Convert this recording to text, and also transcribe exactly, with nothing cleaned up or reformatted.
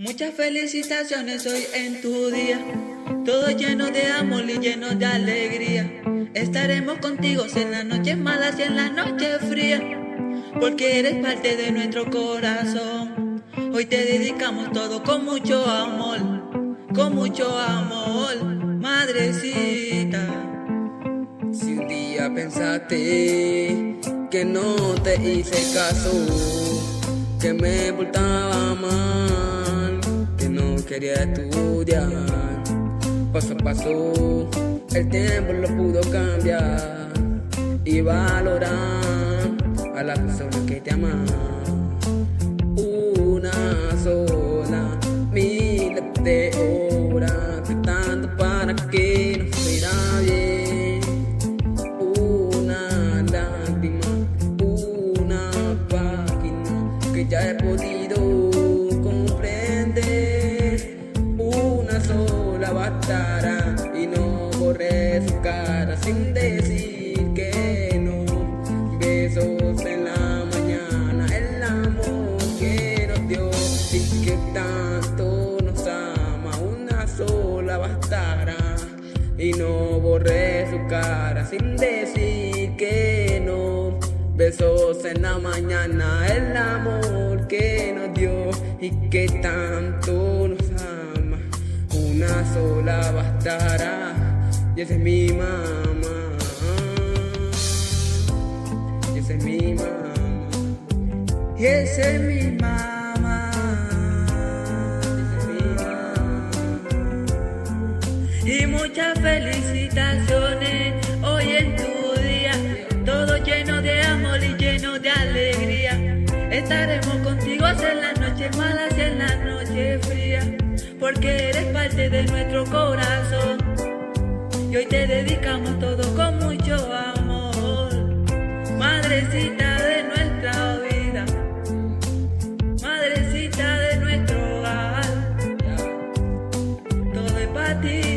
Muchas felicitaciones hoy en tu día, todo lleno de amor y lleno de alegría. Estaremos contigo en las noches malas y en las noches frías, porque eres parte de nuestro corazón. Hoy te dedicamos todo con mucho amor, con mucho amor, madrecita. Si un día pensaste que no te hice caso, que me portaba mal, que no quería estudiar, paso a paso el tiempo lo pudo cambiar y valorar a las personas que te aman. Una sola, miles de horas gritando para que nos fuera bien. Una lágrima, una página que ya he podido comprender. Una sola bastará y no borré su cara sin decir que no. Besos en la mañana, el amor que nos dio y que tanto nos ama. Una sola bastará y no borré su cara sin decir que no. Besos en la mañana, el amor que nos dio y que tanto nos ama. Una sola bastará y esa es mi mamá. Y esa es mi mamá. Y esa es mi mamá. Esa es mi mamá. Y muchas felicitaciones hoy en tu día, todo lleno de amor y lleno de alegría. Estaremos contigo en las noches malas y en las noches frías, porque eres parte de nuestro corazón. Y hoy te dedicamos todo con mucho amor, madrecita de nuestra vida, madrecita de nuestro hogar. Todo es para ti.